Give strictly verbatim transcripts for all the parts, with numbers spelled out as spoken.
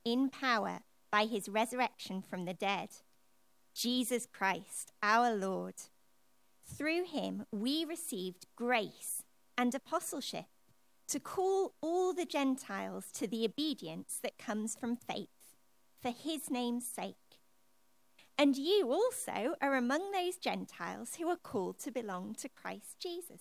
in power by his resurrection from the dead, Jesus Christ, our Lord. Through him we received grace and apostleship to call all the Gentiles to the obedience that comes from faith, for his name's sake. And you also are among those Gentiles who are called to belong to Christ Jesus.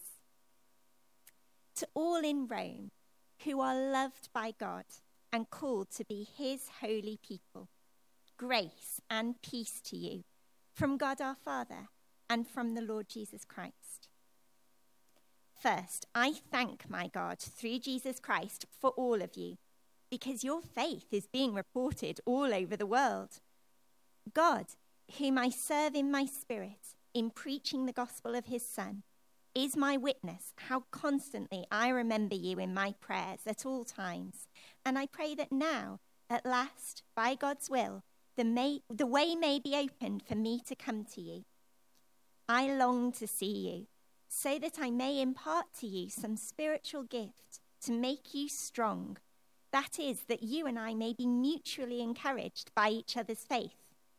To all in Rome who are loved by God and called to be his holy people, grace and peace to you from God our Father and from the Lord Jesus Christ. First, I thank my God through Jesus Christ for all of you, because your faith is being reported all over the world. God, whom I serve in my spirit in preaching the gospel of his Son, is my witness how constantly I remember you in my prayers at all times. And I pray that now, at last, by God's will, the, may, the way may be opened for me to come to you. I long to see you, so that I may impart to you some spiritual gift to make you strong. That is, that you and I may be mutually encouraged by each other's faith.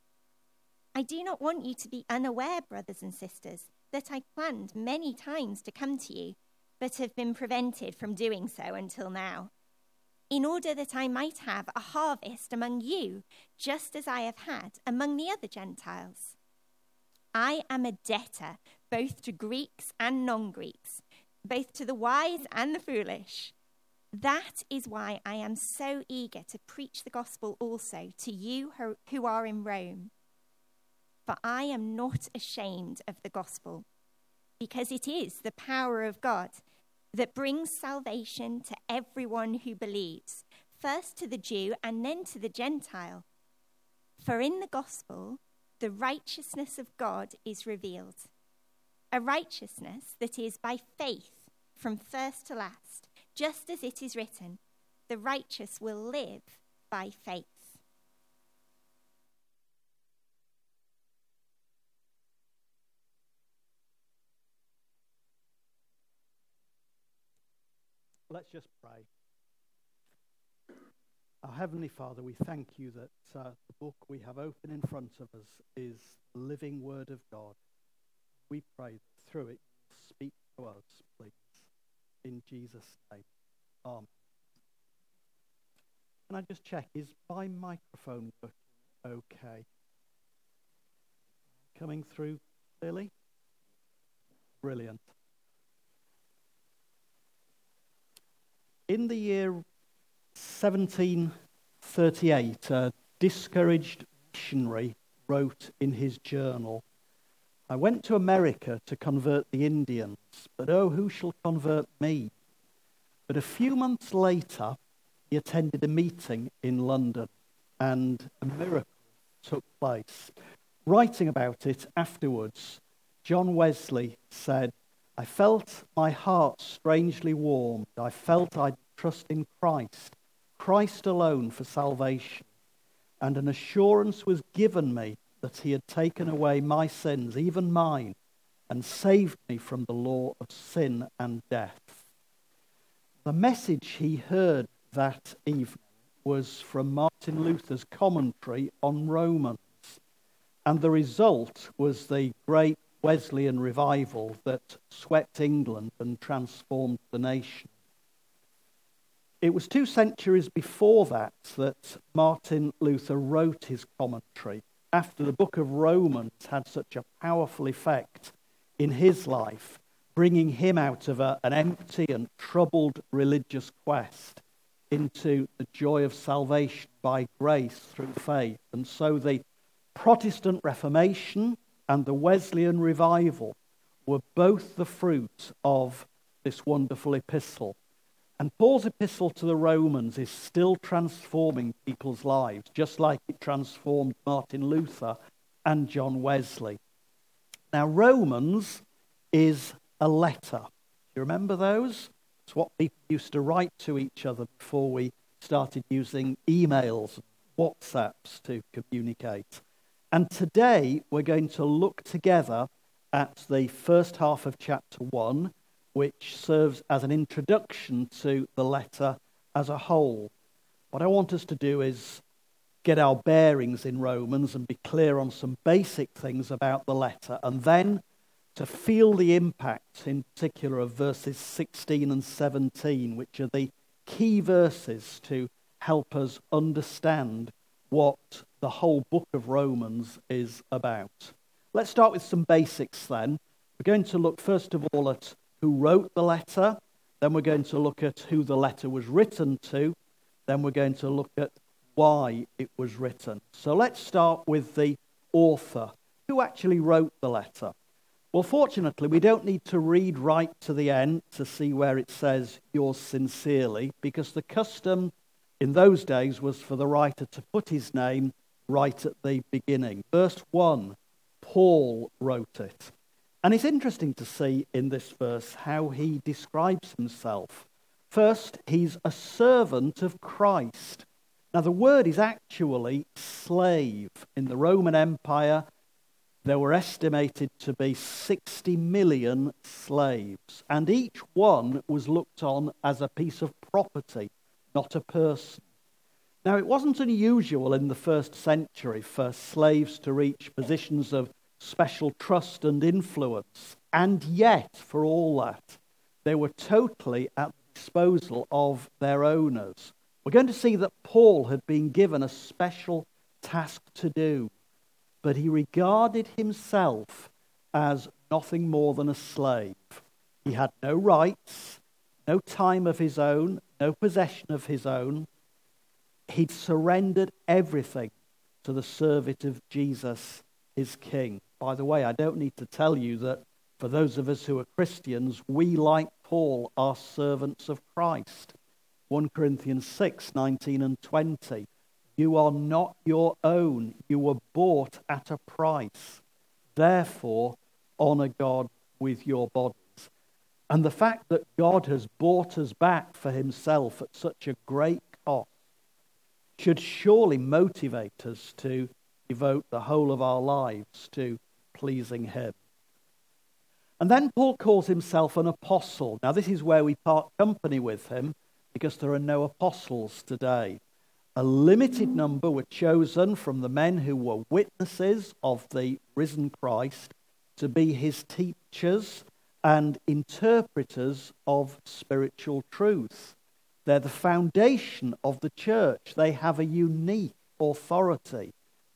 I do not want you to be unaware, brothers and sisters, that I planned many times to come to you, but have been prevented from doing so until now, in order that I might have a harvest among you, just as I have had among the other Gentiles. I am a debtor both to Greeks and non-Greeks, both to the wise and the foolish. That is why I am so eager to preach the gospel also to you who are in Rome. For I am not ashamed of the gospel, because it is the power of God that brings salvation to everyone who believes, first to the Jew and then to the Gentile. For in the gospel, the righteousness of God is revealed, a righteousness that is by faith from first to last, just as it is written, the righteous will live by faith. Let's just pray. Our Heavenly Father, we thank you that uh, the book we have open in front of us is the living word of God. We pray that through it, speak to us, please. In Jesus' name. Amen. Can I just check, is my microphone working okay? Coming through clearly? Brilliant. In the year seventeen thirty-eight, a discouraged missionary wrote in his journal, I went to America to convert the Indians, but oh, who shall convert me? But a few months later, he attended a meeting in London, and a miracle took place. Writing about it afterwards, John Wesley said, I felt my heart strangely warmed. I felt I'd trust in Christ, Christ alone for salvation. And an assurance was given me that he had taken away my sins, even mine, and saved me from the law of sin and death. The message he heard that evening was from Martin Luther's commentary on Romans. And the result was the great Wesleyan revival that swept England and transformed the nation. It was two centuries before that that Martin Luther wrote his commentary, after the book of Romans had such a powerful effect in his life, bringing him out of a, an empty and troubled religious quest into the joy of salvation by grace through faith. And so the Protestant Reformation and the Wesleyan revival were both the fruit of this wonderful epistle. And Paul's epistle to the Romans is still transforming people's lives, just like it transformed Martin Luther and John Wesley. Now, Romans is a letter. You remember those? It's what people used to write to each other before we started using emails, WhatsApps to communicate. And today we're going to look together at the first half of chapter one, which serves as an introduction to the letter as a whole. What I want us to do is get our bearings in Romans and be clear on some basic things about the letter, and then to feel the impact, in particular, of verses sixteen and seventeen, which are the key verses to help us understand what the whole book of Romans is about. Let's start with some basics then. We're going to look first of all at who wrote the letter, then we're going to look at who the letter was written to, then we're going to look at why it was written. So let's start with the author. Who actually wrote the letter? Well, fortunately, we don't need to read right to the end to see where it says yours sincerely, because the custom in those days was for the writer to put his name right at the beginning. Verse one, Paul wrote it. And it's interesting to see in this verse how he describes himself. First, he's a servant of Christ. Now, the word is actually slave. In the Roman Empire, there were estimated to be sixty million slaves, and each one was looked on as a piece of property, not a person. Now, it wasn't unusual in the first century for slaves to reach positions of special trust and influence, and yet, for all that, they were totally at the disposal of their owners. We're going to see that Paul had been given a special task to do, but he regarded himself as nothing more than a slave. He had no rights, no time of his own, no possession of his own. He'd surrendered everything to the service of Jesus, his King. By the way, I don't need to tell you that for those of us who are Christians, we, like Paul, are servants of Christ. First Corinthians six, nineteen and twenty. You are not your own. You were bought at a price. Therefore, honor God with your bodies. And the fact that God has bought us back for himself at such a great cost should surely motivate us to devote the whole of our lives to pleasing him. And then Paul calls himself an apostle. Now, this is where we part company with him, because there are no apostles today. A limited number were chosen from the men who were witnesses of the risen Christ to be his teachers and interpreters of spiritual truth. They're the foundation of the church. They have a unique authority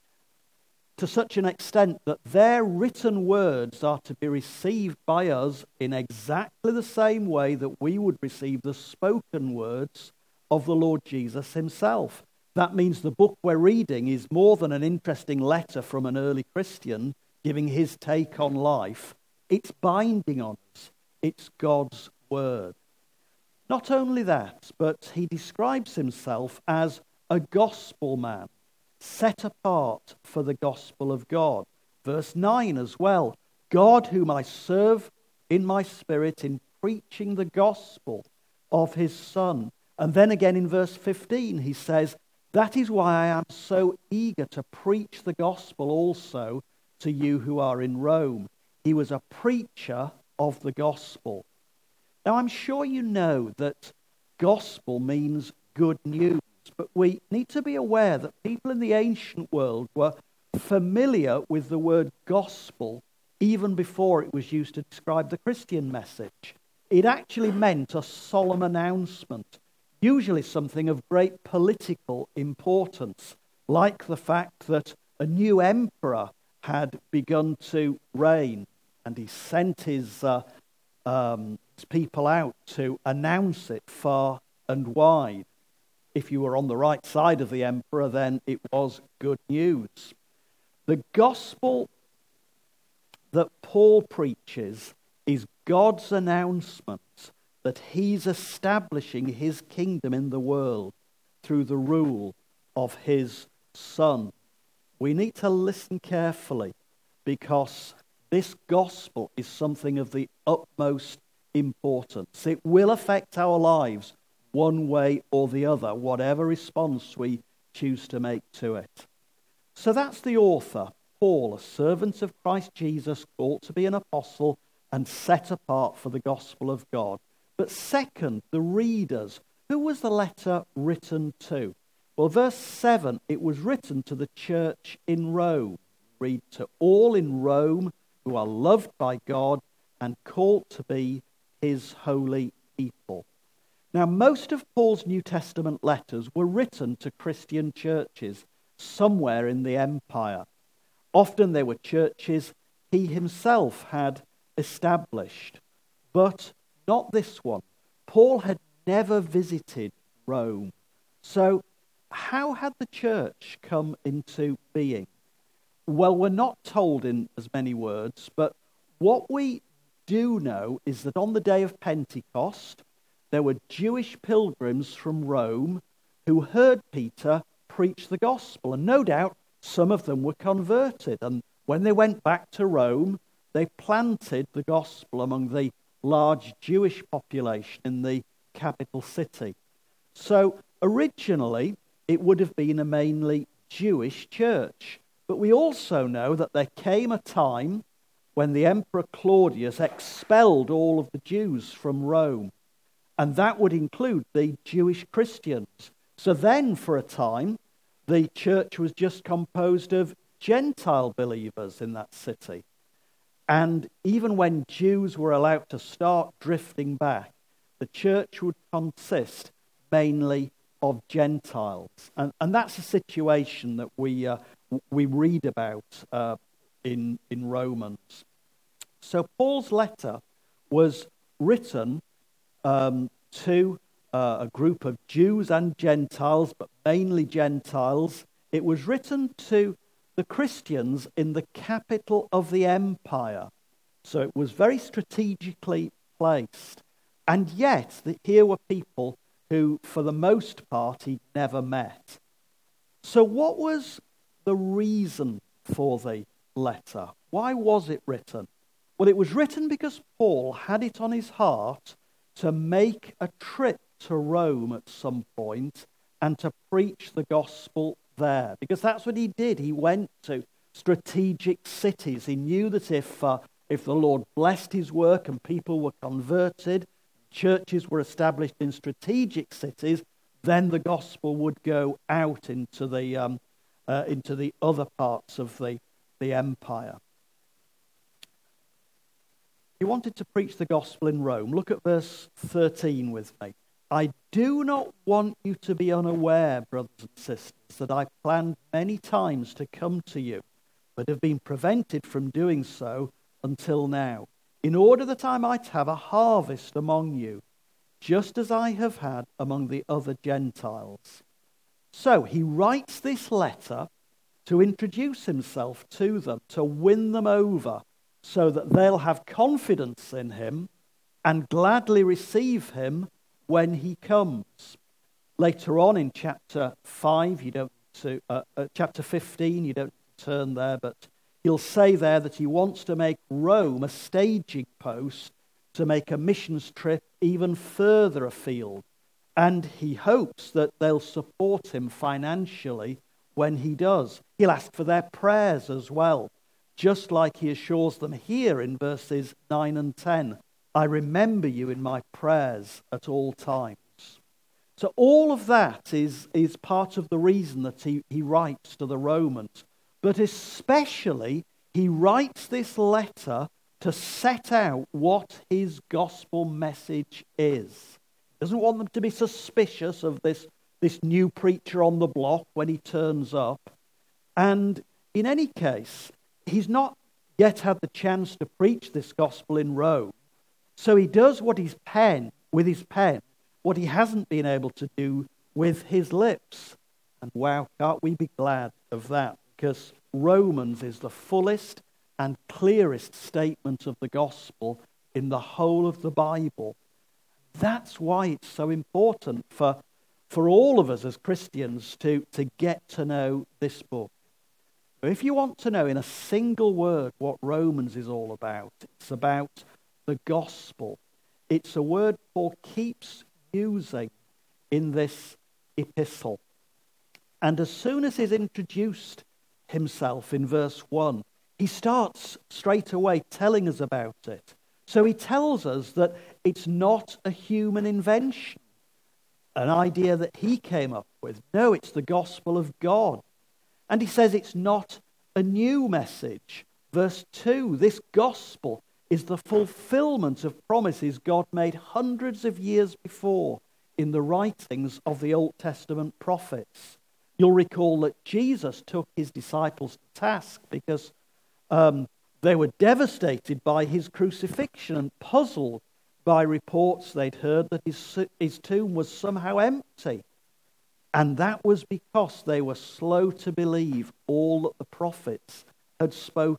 to such an extent that their written words are to be received by us in exactly the same way that we would receive the spoken words of the Lord Jesus himself. That means the book we're reading is more than an interesting letter from an early Christian giving his take on life. It's binding on us. It's God's word. Not only that, but he describes himself as a gospel man, set apart for the gospel of God. Verse nine as well. God, whom I serve in my spirit in preaching the gospel of his Son. And then again in verse fifteen, he says, that is why I am so eager to preach the gospel also to you who are in Rome. He was a preacher of the gospel. Now, I'm sure you know that gospel means good news, but we need to be aware that people in the ancient world were familiar with the word gospel even before it was used to describe the Christian message. It actually meant a solemn announcement, usually something of great political importance, like the fact that a new emperor had begun to reign, and he sent his, uh, um, his people out to announce it far and wide. If you were on the right side of the emperor, then it was good news. The gospel that Paul preaches is God's announcement that he's establishing his kingdom in the world through the rule of his Son. We need to listen carefully, because this gospel is something of the utmost importance. It will affect our lives one way or the other, whatever response we choose to make to it. So that's the author, Paul, a servant of Christ Jesus, called to be an apostle and set apart for the gospel of God. But second, the readers. Who was the letter written to? Well, verse seven, it was written to the church in Rome. Read, to all in Rome who are loved by God and called to be his holy people. Now, most of Paul's New Testament letters were written to Christian churches somewhere in the empire. Often they were churches he himself had established, but not this one. Paul had never visited Rome. So how had the church come into being? Well, we're not told in as many words, but what we do know is that on the day of Pentecost, there were Jewish pilgrims from Rome who heard Peter preach the gospel, and no doubt some of them were converted. And when they went back to Rome, they planted the gospel among the large Jewish population in the capital city. So originally, it would have been a mainly Jewish church. But we also know that there came a time when the Emperor Claudius expelled all of the Jews from Rome. And that would include the Jewish Christians. So then, for a time, the church was just composed of Gentile believers in that city. And even when Jews were allowed to start drifting back, the church would consist mainly of Gentiles. And, and that's a situation that we uh, we read about uh, in, in Romans. So Paul's letter was written um, to uh, a group of Jews and Gentiles, but mainly Gentiles. It was written to the Christians in the capital of the empire. So it was very strategically placed. And yet, here were people who, for the most part, he'd never met. So what was the reason for the letter? Why was it written? Well, it was written because Paul had it on his heart to make a trip to Rome at some point and to preach the gospel there. Because that's what he did. He went to strategic cities. He knew that if, uh, if the Lord blessed his work and people were converted, churches were established in strategic cities, then the gospel would go out into the um, uh, into the other parts of the, the empire. He wanted to preach the gospel in Rome. Look at verse thirteen with me. I do not want you to be unaware, brothers and sisters, that I planned many times to come to you, but have been prevented from doing so until now, in order that I might have a harvest among you, just as I have had among the other Gentiles. So he writes this letter to introduce himself to them, to win them over, so that they'll have confidence in him and gladly receive him when he comes. Later on in chapter five, you don't to uh, uh, chapter fifteen, you don't turn there, but he'll say there that he wants to make Rome a staging post to make a missions trip even further afield. And he hopes that they'll support him financially when he does. He'll ask for their prayers as well, just like he assures them here in verses nine and ten. I remember you in my prayers at all times. So all of that is, is part of the reason that he, he writes to the Romans. But especially, he writes this letter to set out what his gospel message is. He doesn't want them to be suspicious of this, this new preacher on the block when he turns up. And in any case, he's not yet had the chance to preach this gospel in Rome. So he does what his pen, with his pen, what he hasn't been able to do with his lips. And wow, can't we be glad of that? Because Romans is the fullest and clearest statement of the gospel in the whole of the Bible. That's why it's so important for, for all of us as Christians to, to get to know this book. If you want to know in a single word what Romans is all about, it's about the gospel. It's a word Paul keeps using in this epistle. And as soon as he's introduced himself in verse one, he starts straight away telling us about it. So he tells us that it's not a human invention. an idea that he came up with. No, it's the gospel of God. And he says it's not a new message. Verse two, this gospel is the fulfillment of promises God made hundreds of years before in the writings of the Old Testament prophets. You'll recall that Jesus took his disciples to task because um, they were devastated by his crucifixion and puzzled by reports they'd heard that his, his tomb was somehow empty. And that was because they were slow to believe all that the prophets had spoken.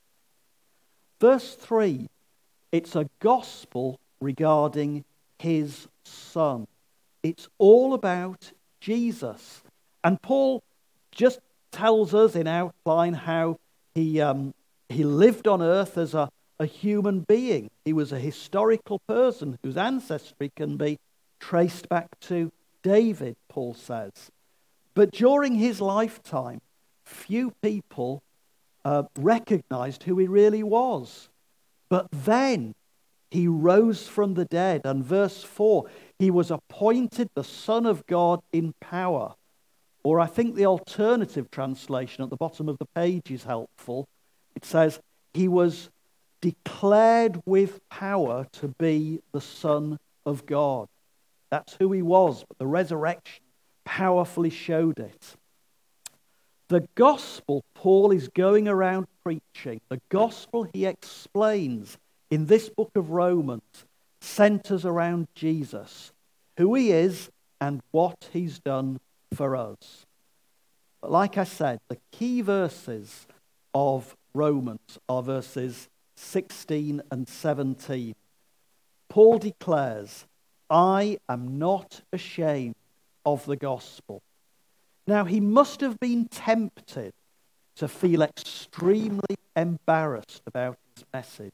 Verse three, it's a gospel regarding his Son. It's all about Jesus. And Paul just tells us in outline how he um, he lived on earth as a, a human being. He was a historical person whose ancestry can be traced back to David, Paul says. But during his lifetime, few people uh, recognized who he really was. But then he rose from the dead. And verse four, he was appointed the Son of God in power. Or I think the alternative translation at the bottom of the page is helpful. It says, he was declared with power to be the Son of God. That's who he was, but the resurrection powerfully showed it. The gospel Paul is going around preaching, the gospel he explains in this book of Romans, centers around Jesus, who he is and what he's done for us. But like I said, the key verses of Romans are verses sixteen and seventeen. Paul declares, I am not ashamed of the gospel. Now, he must have been tempted to feel extremely embarrassed about his message.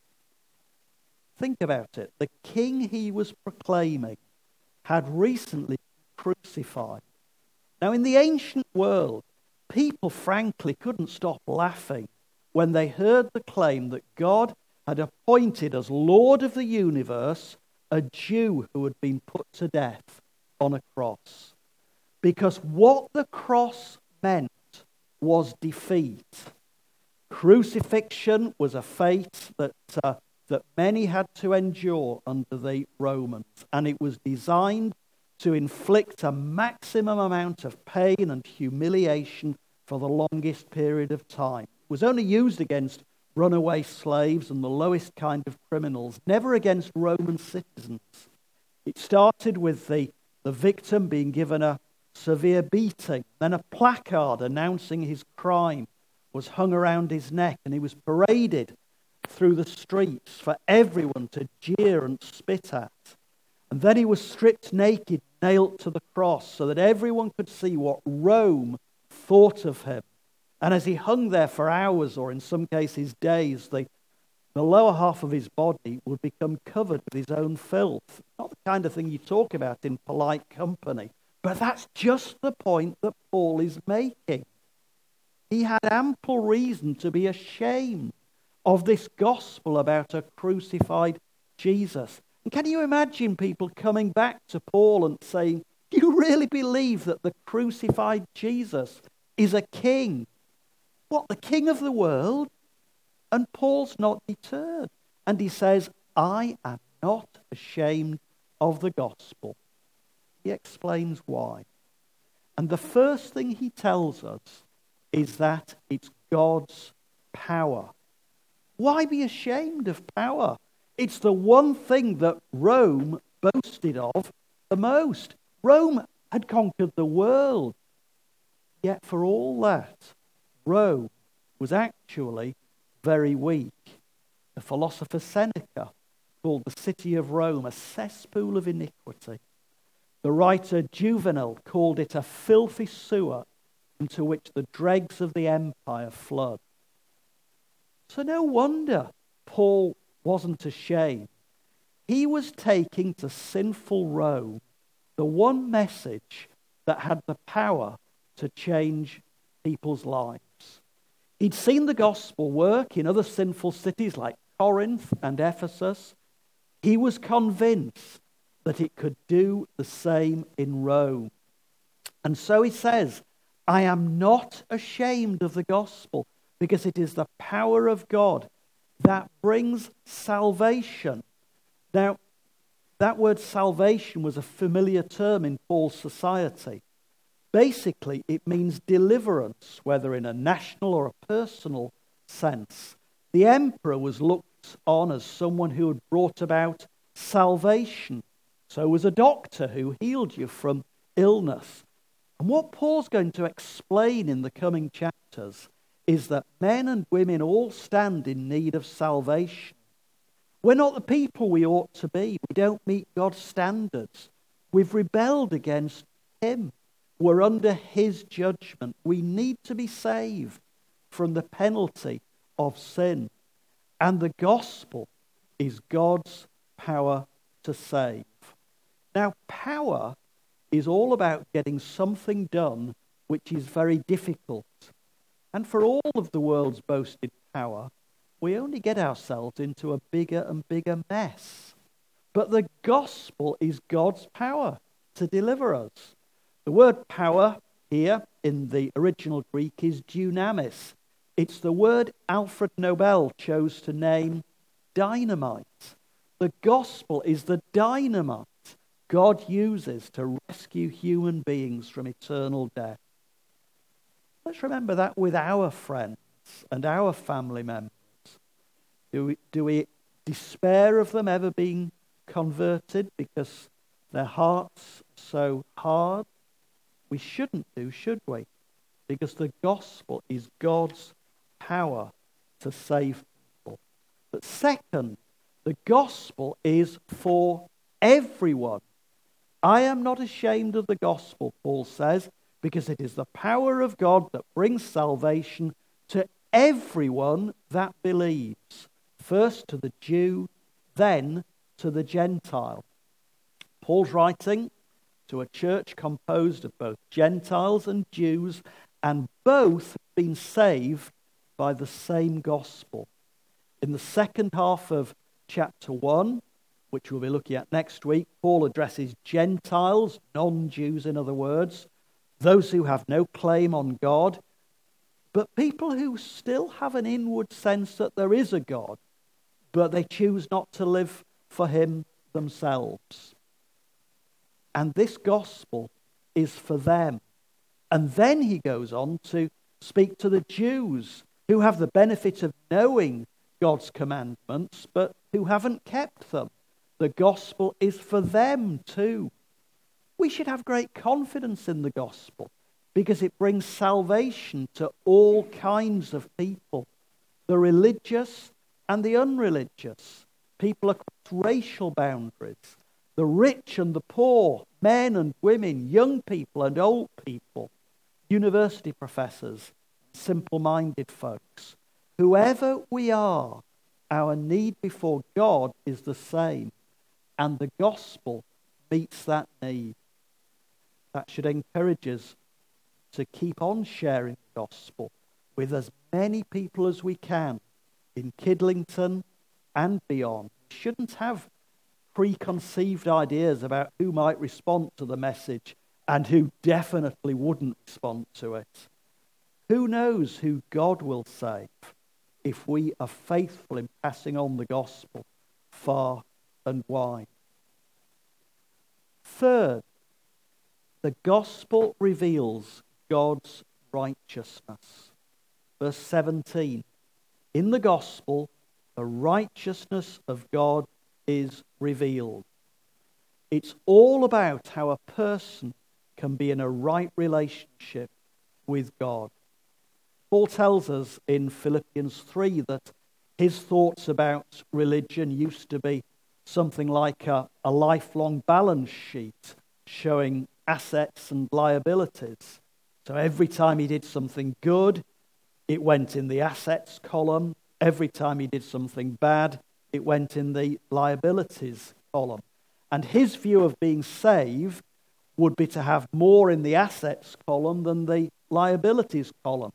Think about it. The king he was proclaiming had recently been crucified. Now, in the ancient world, people frankly couldn't stop laughing when they heard the claim that God had appointed as Lord of the universe a Jew who had been put to death on a cross. Because what the cross meant was defeat. Crucifixion was a fate that, uh, that many had to endure under the Romans, and it was designed to inflict a maximum amount of pain and humiliation for the longest period of time. It was only used against runaway slaves and the lowest kind of criminals, never against Roman citizens. It started with the, the victim being given a severe beating, then a placard announcing his crime was hung around his neck, and he was paraded through the streets for everyone to jeer and spit at. And then he was stripped naked, nailed to the cross, so that everyone could see what Rome thought of him. And as he hung there for hours, or in some cases days, the, the lower half of his body would become covered with his own filth. Not the kind of thing you talk about in polite company. But that's just the point that Paul is making. He had ample reason to be ashamed of this gospel about a crucified Jesus. And can you imagine people coming back to Paul and saying, do you really believe that the crucified Jesus is a king? What, the king of the world? And Paul's not deterred. And he says, I am not ashamed of the gospel. He explains why. And the first thing he tells us is that it's God's power. Why be ashamed of power? It's the one thing that Rome boasted of the most. Rome had conquered the world. Yet for all that, Rome was actually very weak. The philosopher Seneca called the city of Rome a cesspool of iniquity. The writer Juvenal called it a filthy sewer into which the dregs of the empire flood. So no wonder Paul wasn't ashamed. He was taking to sinful Rome the one message that had the power to change people's lives. He'd seen the gospel work in other sinful cities like Corinth and Ephesus. He was convinced that it could do the same in Rome. And so he says, I am not ashamed of the gospel, because it is the power of God that brings salvation. Now, that word salvation was a familiar term in Paul's society. Basically, it means deliverance, whether in a national or a personal sense. The emperor was looked on as someone who had brought about salvation. So was a doctor who healed you from illness. And what Paul's going to explain in the coming chapters is that men and women all stand in need of salvation. We're not the people we ought to be. We don't meet God's standards. We've rebelled against him. We're under his judgment. We need to be saved from the penalty of sin. And the gospel is God's power to save. Now, power is all about getting something done which is very difficult. And for all of the world's boasted power, we only get ourselves into a bigger and bigger mess. But the gospel is God's power to deliver us. The word power here in the original Greek is dunamis. It's the word Alfred Nobel chose to name dynamite. The gospel is the dynamite God uses to rescue human beings from eternal death. Let's remember that with our friends and our family members. Do we, do we despair of them ever being converted because their hearts are so hard? We shouldn't do, should we? Because the gospel is God's power to save people. But second, the gospel is for everyone. I am not ashamed of the gospel, Paul says, because it is the power of God that brings salvation to everyone that believes. First to the Jew, then to the Gentile. Paul's writing to a church composed of both Gentiles and Jews, and both have been saved by the same gospel. In the second half of chapter one, which we'll be looking at next week, Paul addresses Gentiles, non-Jews in other words, those who have no claim on God, but people who still have an inward sense that there is a God, but they choose not to live for him themselves. And this gospel is for them. And then he goes on to speak to the Jews who have the benefit of knowing God's commandments, but who haven't kept them. The gospel is for them too. We should have great confidence in the gospel because it brings salvation to all kinds of people, the religious and the unreligious, people across racial boundaries, the rich and the poor, men and women, young people and old people, university professors, simple-minded folks. Whoever we are, our need before God is the same, and the gospel meets that need. That should encourage us to keep on sharing the gospel with as many people as we can in Kidlington and beyond. We shouldn't have preconceived ideas about who might respond to the message and who definitely wouldn't respond to it. Who knows who God will save if we are faithful in passing on the gospel far and wide. Third, the gospel reveals God's righteousness. Verse seventeen, in the gospel, the righteousness of God is revealed. It's all about how a person can be in a right relationship with God. Paul tells us in Philippians three that his thoughts about religion used to be something like a, a lifelong balance sheet showing assets and liabilities. So every time he did something good, it went in the assets column. Every time he did something bad, it went in the liabilities column. And his view of being saved would be to have more in the assets column than the liabilities column.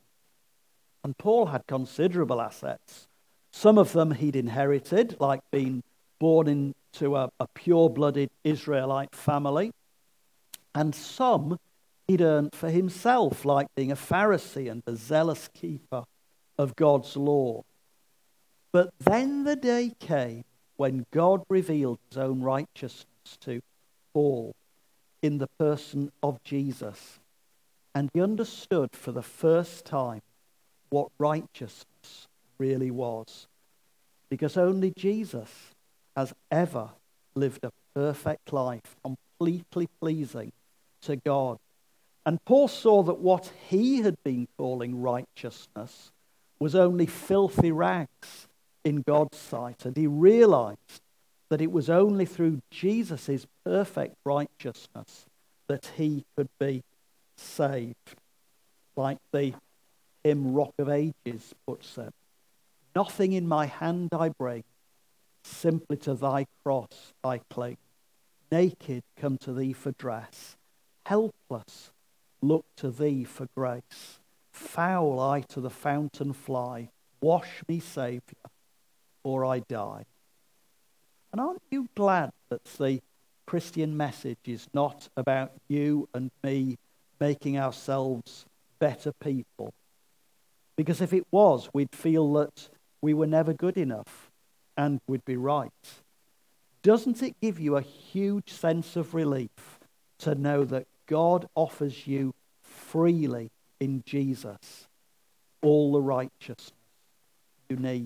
And Paul had considerable assets. Some of them he'd inherited, like being born into a, a pure-blooded Israelite family, and some he'd earned for himself, like being a Pharisee and a zealous keeper of God's law. But then the day came when God revealed his own righteousness to Paul in the person of Jesus, and he understood for the first time what righteousness really was, because only Jesus has ever lived a perfect life, completely pleasing to God. And Paul saw that what he had been calling righteousness was only filthy rags in God's sight, and he realized that it was only through Jesus' perfect righteousness that he could be saved. Like the hymn Rock of Ages puts it, nothing in my hand I bring, simply to thy cross I cling. Naked come to thee for dress, helpless look to thee for grace. Foul I to the fountain fly, wash me, Saviour, or I die. And aren't you glad that the Christian message is not about you and me making ourselves better people? Because if it was, we'd feel that we were never good enough, and we'd be right. Doesn't it give you a huge sense of relief to know that God offers you freely in Jesus all the righteousness you need?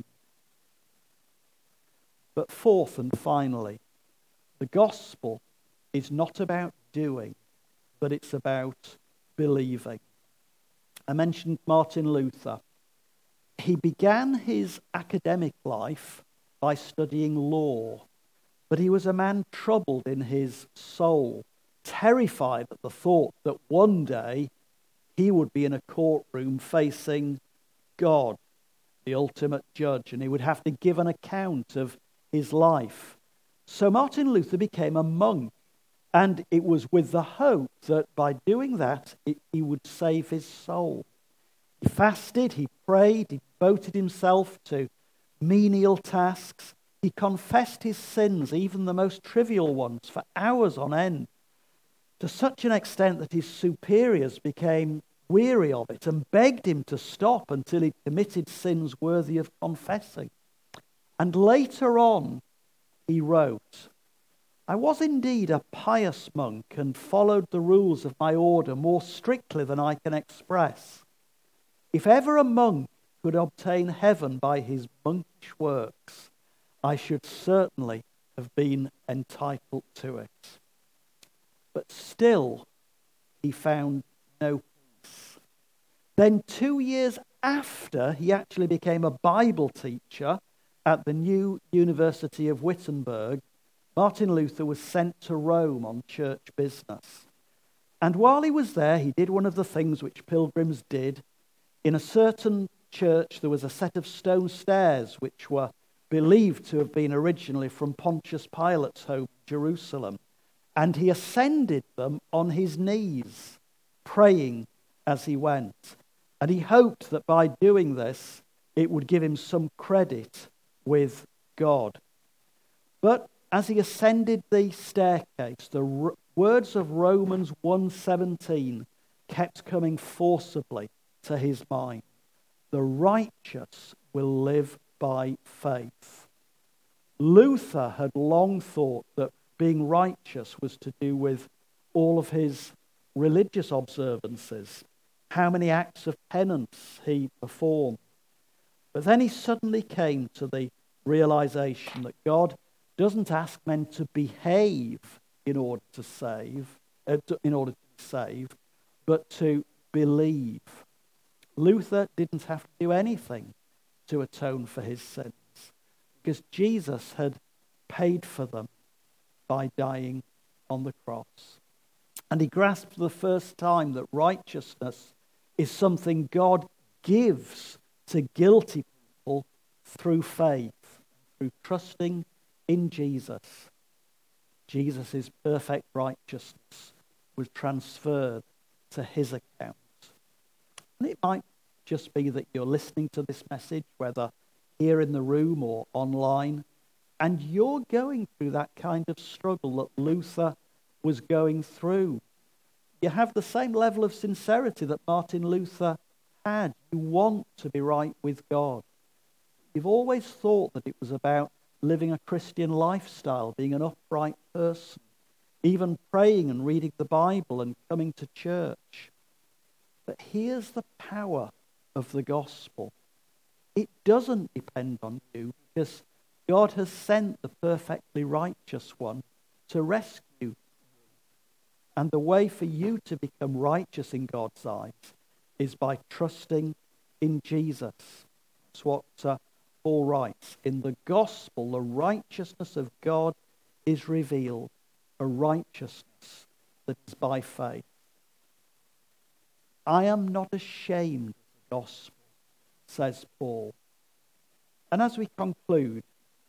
But fourth and finally, the gospel is not about doing, but it's about believing. I mentioned Martin Luther. He began his academic life by studying law, but he was a man troubled in his soul, terrified at the thought that one day he would be in a courtroom facing God, the ultimate judge, and he would have to give an account of his life. So Martin Luther became a monk, and it was with the hope that by doing that, it, he would save his soul. He fasted, he prayed, he devoted himself to menial tasks. He confessed his sins, even the most trivial ones, for hours on end, to such an extent that his superiors became weary of it and begged him to stop until he'd committed sins worthy of confessing. And later on, he wrote, I was indeed a pious monk and followed the rules of my order more strictly than I can express. If ever a monk could obtain heaven by his monkish works, I should certainly have been entitled to it. But still, he found no peace. Then two years after he actually became a Bible teacher at the new University of Wittenberg, Martin Luther was sent to Rome on church business. And while he was there, he did one of the things which pilgrims did. In a certain church, there was a set of stone stairs which were believed to have been originally from Pontius Pilate's home in Jerusalem. And he ascended them on his knees, praying as he went. And he hoped that by doing this, it would give him some credit with God. But as he ascended the staircase, the r- words of Romans one seventeen kept coming forcibly to his mind. The righteous will live by faith. Luther had long thought that being righteous was to do with all of his religious observances, how many acts of penance he performed. But then he suddenly came to the realization that God doesn't ask men to behave in order to save, uh, to, in order to be saved, but to believe. Luther didn't have to do anything to atone for his sins, because Jesus had paid for them by dying on the cross. And he grasped for the first time that righteousness is something God gives to guilty people through faith, through trusting in Jesus. Jesus' perfect righteousness was transferred to his account. And it might just be that you're listening to this message, whether here in the room or online, And you're going through that kind of struggle that Luther was going through. You have the same level of sincerity that Martin Luther had. You want to be right with God. You've always thought that it was about living a Christian lifestyle, being an upright person, even praying and reading the Bible and coming to church. But here's the power of the gospel. It doesn't depend on you, because God has sent the perfectly righteous one to rescue you. And the way for you to become righteous in God's eyes is by trusting in Jesus. That's what uh, Paul writes. In the gospel, the righteousness of God is revealed, a righteousness that is by faith. I am not ashamed of the gospel, says Paul. And as we conclude,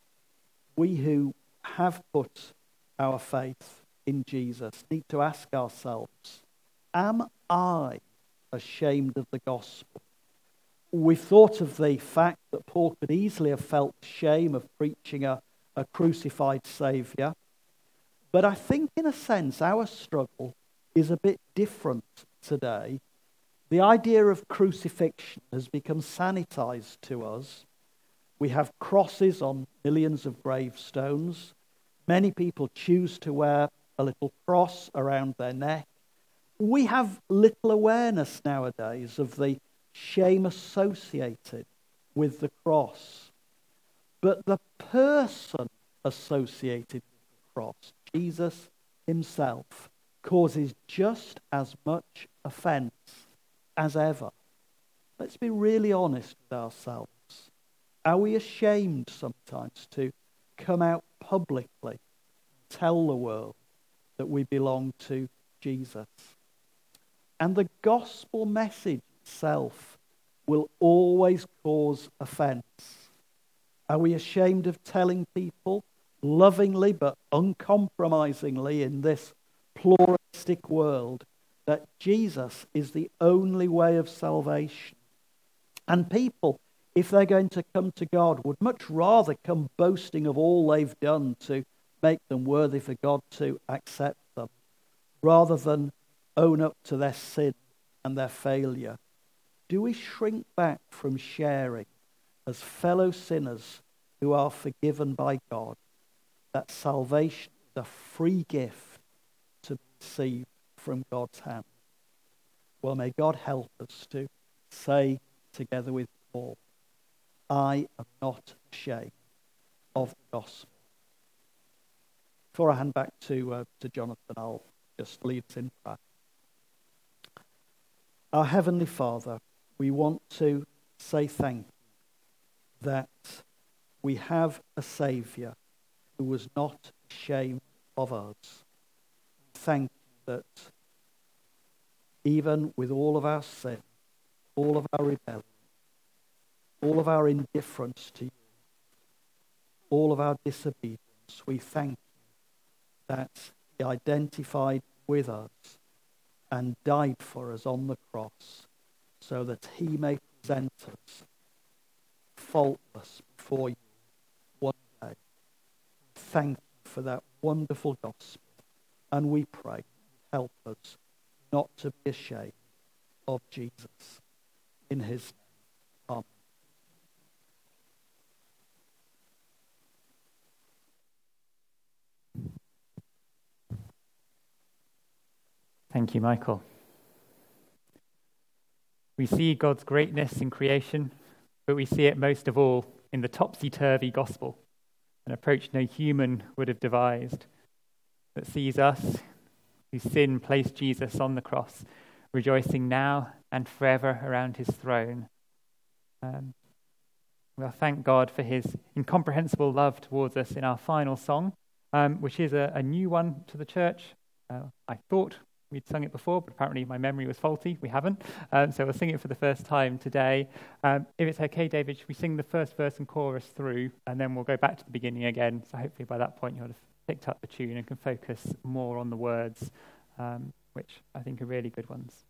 we who have put our faith in Jesus need to ask ourselves, am I ashamed of the gospel? We've thought of the fact that Paul could easily have felt shame of preaching a, a crucified Saviour. But I think in a sense our struggle is a bit different today. The idea of crucifixion has become sanitized to us. We have crosses on millions of gravestones. Many people choose to wear a little cross around their neck. We have little awareness nowadays of the shame associated with the cross. But the person associated with the cross, Jesus himself, causes just as much offense as ever. Let's be really honest with ourselves. Are we ashamed sometimes to come out publicly, tell the world that we belong to Jesus? And the gospel message itself will always cause offense. Are we ashamed of telling people lovingly but uncompromisingly in this pluralistic world that Jesus is the only way of salvation? And people, if they're going to come to God, would much rather come boasting of all they've done to make them worthy for God to accept them, rather than own up to their sin and their failure. Do we shrink back from sharing as fellow sinners who are forgiven by God that salvation is a free gift to be received from God's hand? Well, may God help us to say together with Paul, I am not ashamed of the gospel. Before I hand back to, uh, to Jonathan, I'll just lead us in prayer. Our Heavenly Father, we want to say thank you that we have a Saviour who was not ashamed of us. Thank you that even with all of our sin, all of our rebellion, all of our indifference to you, all of our disobedience, we thank you that he identified with us and died for us on the cross so that he may present us faultless before you one day. Thank you for that wonderful gospel. And we pray, help us not to be ashamed of Jesus. In his name, amen. Thank you, Michael. We see God's greatness in creation, but we see it most of all in the topsy-turvy gospel, an approach no human would have devised, that sees us, whose sin placed Jesus on the cross, rejoicing now and forever around his throne. Um, we'll thank God for his incomprehensible love towards us in our final song, um, which is a, a new one to the church. Uh, I thought we'd sung it before, but apparently my memory was faulty. We haven't. Um, so we'll sing it for the first time today. Um, if it's okay, David, should we sing the first verse and chorus through, and then we'll go back to the beginning again. So hopefully by that point you'll have picked up the tune and can focus more on the words, um, which I think are really good ones.